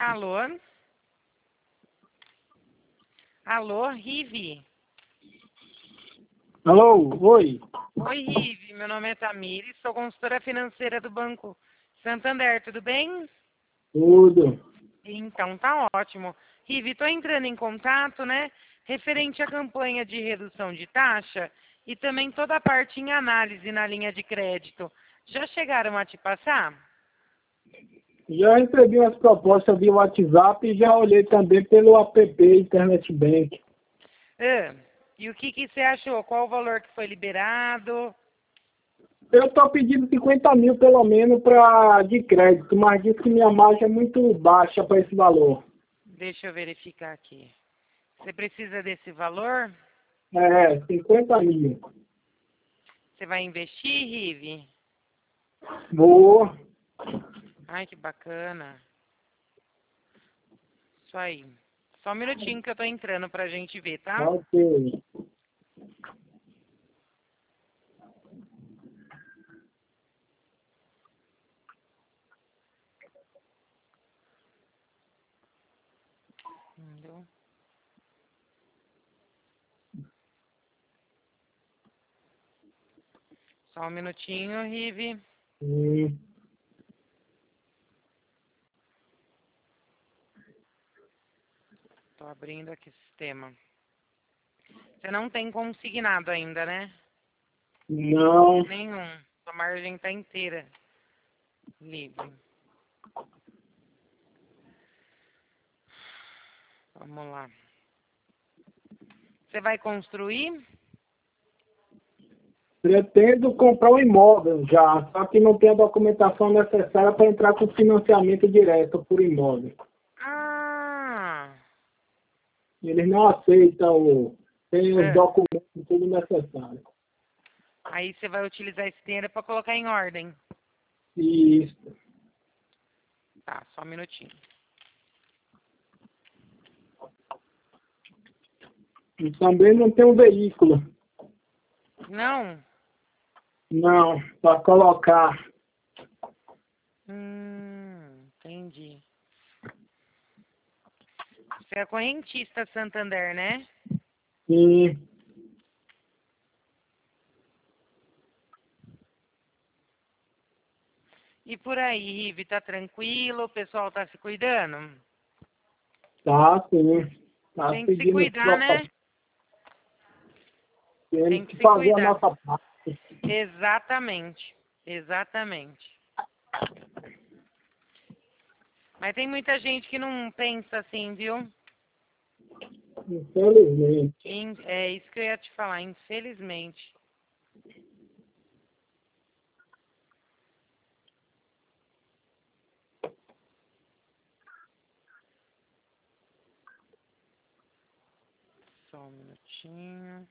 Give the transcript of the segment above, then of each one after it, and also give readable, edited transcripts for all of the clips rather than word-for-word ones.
Alô? Alô, Rive? Alô, oi. Oi, Rive. Meu nome é Tamires, sou consultora financeira do Banco Santander, tudo bem? Tudo. Então, tá ótimo. Rive, estou entrando em contato, né? Referente à campanha de redução de taxa e também toda a parte em análise na linha de crédito. Já chegaram a te passar? Já recebi umas propostas via WhatsApp e já olhei também pelo app Internet Bank. E o que você achou? Qual o valor que foi liberado? Eu estou pedindo 50 mil pelo menos de crédito, mas diz que minha margem é muito baixa para esse valor. Deixa eu verificar aqui. Você precisa desse valor? 50 mil. Você vai investir, Rive? Boa. Ai, que bacana. Isso aí. Só um minutinho que eu tô entrando pra gente ver, tá? Ok. Entendeu? Só um minutinho, Rive. Hum. Tô abrindo aqui o sistema. Você não tem consignado ainda, né? Não. Nenhum. A margem tá inteira. Livre. Vamos lá. Você vai construir? Pretendo comprar um imóvel já, só que não tem a documentação necessária para entrar com financiamento direto por imóvel. Ah! Eles não aceitam, tem os É. documentos tudo necessário. Aí você vai utilizar esse dinheiro para colocar em ordem. Isso. Tá, só um minutinho. E também não tem um veículo. Não? Não, para colocar. Entendi. Você é correntista Santander, né? Sim. E por aí, Rive, tá tranquilo? O pessoal tá se cuidando? Tá, sim. Tá Tem que se seguindo cuidar, né? Tem temos que que se fazer a cuidar. nossa parte. Exatamente. Exatamente. Mas tem muita gente que não pensa assim, viu? Infelizmente. É isso que eu ia te falar, infelizmente. Só um minutinho.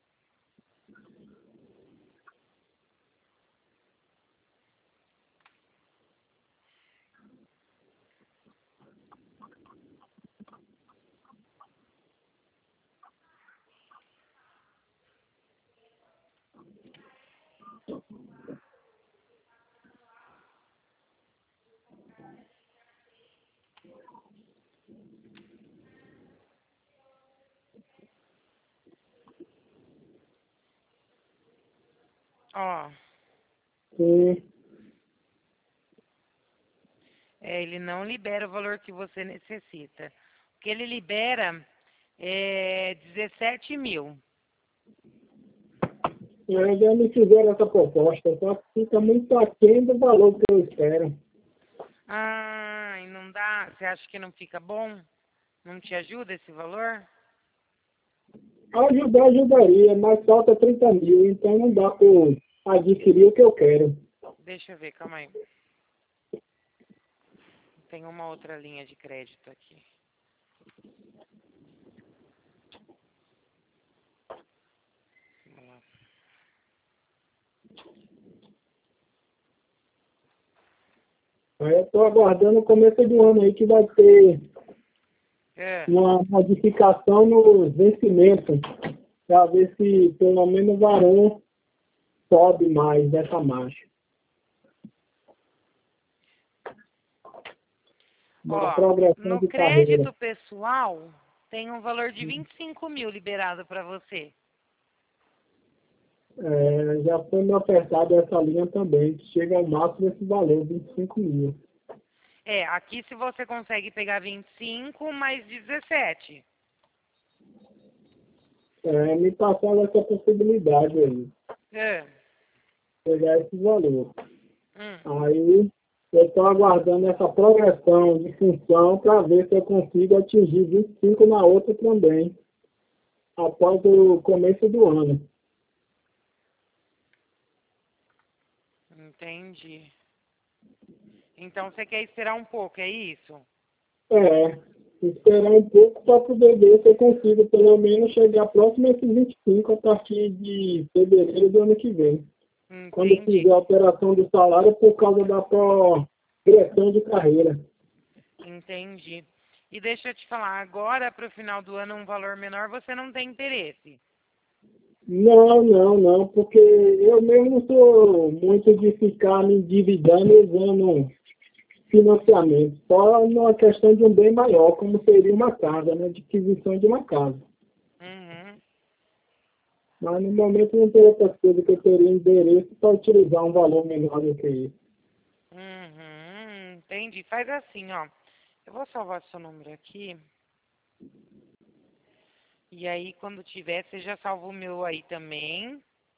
Ó, Sim. ele não libera o valor que você necessita. O que ele libera é 17 mil. Já me fizeram essa proposta, só que fica muito aquém do valor que eu espero. Ah, e não dá? Você acha que não fica bom? Não te ajuda esse valor? Ajudar, ajudaria, mas falta 30 mil, então não dá para adquirir o que eu quero. Deixa eu ver, calma aí. Tem uma outra linha de crédito aqui. Vamos lá. Aí eu estou aguardando o começo do ano aí que vai ter É, uma modificação nos vencimentos, para ver se pelo menos o varão sobe mais dessa marcha. na Ó, progressão no de carreira. crédito pessoal, tem um valor de 25 mil liberado para você. Já foi me ofertado essa linha também, que chega ao máximo desse valor, 25 mil. Aqui se você consegue pegar 25 mais 17. Me passaram essa possibilidade aí, É. pegar esse valor. Hum. Aí eu estou aguardando essa progressão de função para ver se eu consigo atingir 25 na outra também, após o começo do ano. Entendi. Então você quer esperar um pouco, é isso? Esperar um pouco para poder ver se eu consigo pelo menos chegar próximo a esses 25 a partir de fevereiro do ano que vem. Quando Entendi. fizer a alteração do salário por causa da progressão de carreira. Entendi. E deixa eu te falar, agora para o final do ano um valor menor você não tem interesse? Não, porque eu mesmo sou muito de ficar me endividando usando financiamento, só numa questão de um bem maior, como seria uma casa, né, de aquisição de uma casa. Uhum. Mas no momento não tem outras coisas que eu teria interesse para utilizar um valor menor do que isso. Entendi. Faz assim, ó. Eu vou salvar seu número aqui. E aí, quando tiver, você já salva o meu aí também.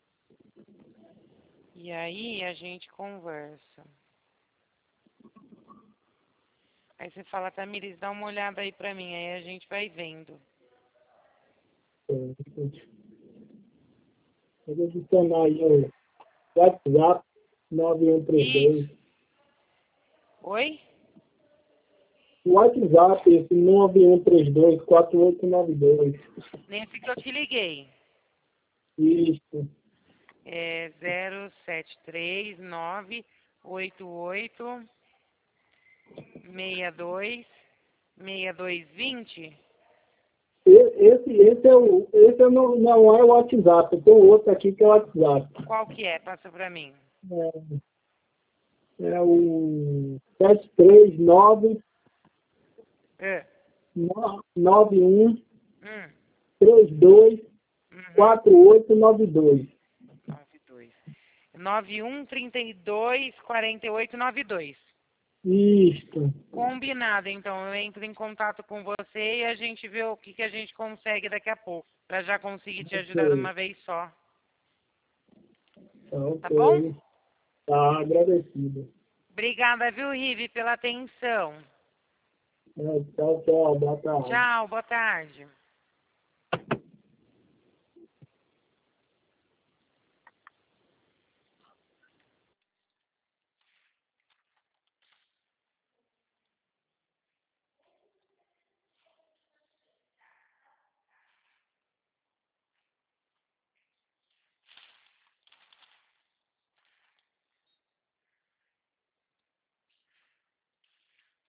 E aí, a gente conversa. Aí você fala, Tamires, dá uma olhada aí pra mim. Aí a gente vai vendo. Eu vou adicionar aí o WhatsApp 9132. Isso. Oi? O WhatsApp, esse 9132-4892. Nesse que eu te liguei. Isso. É 073988626220. Esse não é o WhatsApp. Tem outro aqui que é o WhatsApp. Qual que é? Passa pra mim. É o 739 É. 91 Hum. 32 Uhum. 4892. 92. 91324892. Isso. Combinado, então. Eu entro em contato com você e a gente vê o que a gente consegue daqui a pouco. Pra já conseguir te ajudar de Ok. uma vez só. Tá, Tá bom? ok. Tá, agradecido. Obrigada, viu, Rive, pela atenção. Tchau, tchau. Boa tarde. Tchau, boa tarde.